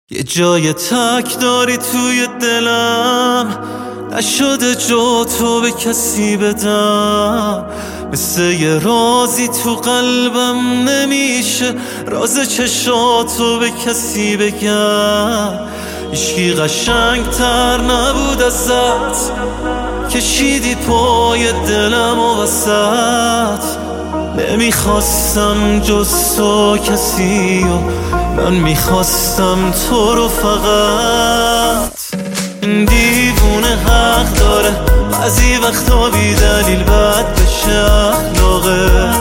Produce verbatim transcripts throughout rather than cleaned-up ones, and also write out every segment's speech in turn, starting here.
یه جای تک داری توی دلم، نشده جا تو به کسی بدم. مثل یه رازی تو قلبم نمیشه راز چشاتو به کسی بگم. هیچکی قشنگ تر نبود ازت، کشیدی پای دلم و وسط. نمیخواستم جز تو کسی و من میخواستم تو رو فقط. این دیوونه حق داره بعضی وقتا بی دلیل بد بشه اخلاقش.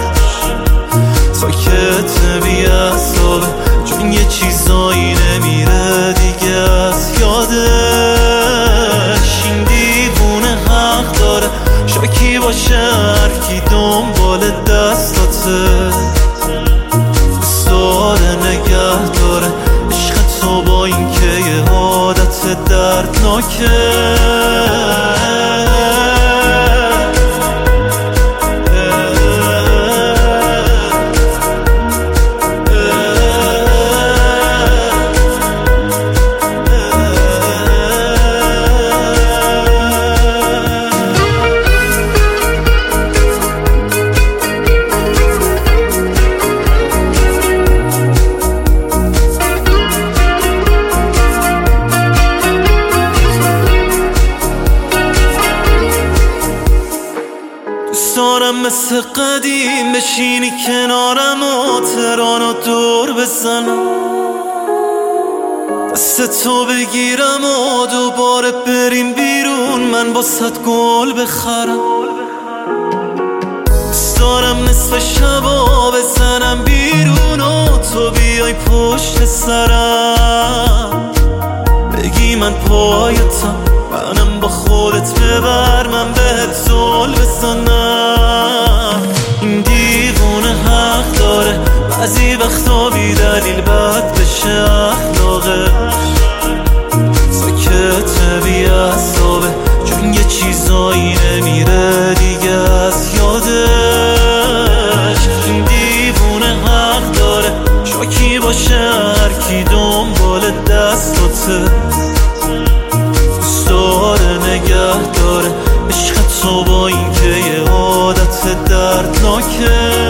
ساکت بی اعصابه چون یه چیزایی نمیره دیگه از یادش. این دیوونه حق داره شاکی باشه هرکی دنبال دستاته. دوستاره نگه داره عشق تو با این که یه عادت دردناکه. دارم مثل قدیم بشینی کنارم و ترانو دور بزنم، دست تو بگیرم و دوباره بریم بیرون من باست گل بخرم. دارم نصف شبا بزنم بیرون و تو بیای پشت سرم، بگی من پایتم منم با خودت ببر من بهت زل بزنم. این دیوونه حق داره بعضی وقتا بی دلیل بد بشه اخلاقش. ساکت بی اعصابه چون یه چیزایی نمیره دیگه از یادش. این دیوونه حق داره شاکی باشه هرکی دنبال دستاته. دوستاره نگه داره عشق تو با این که یه عادت دردناکه.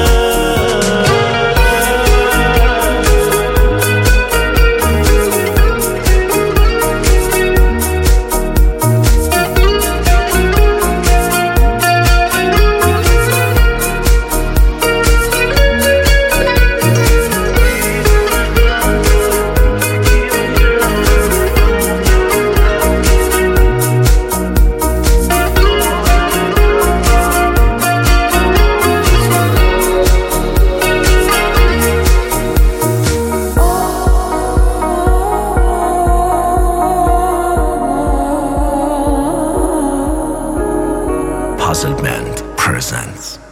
Puzzlement presents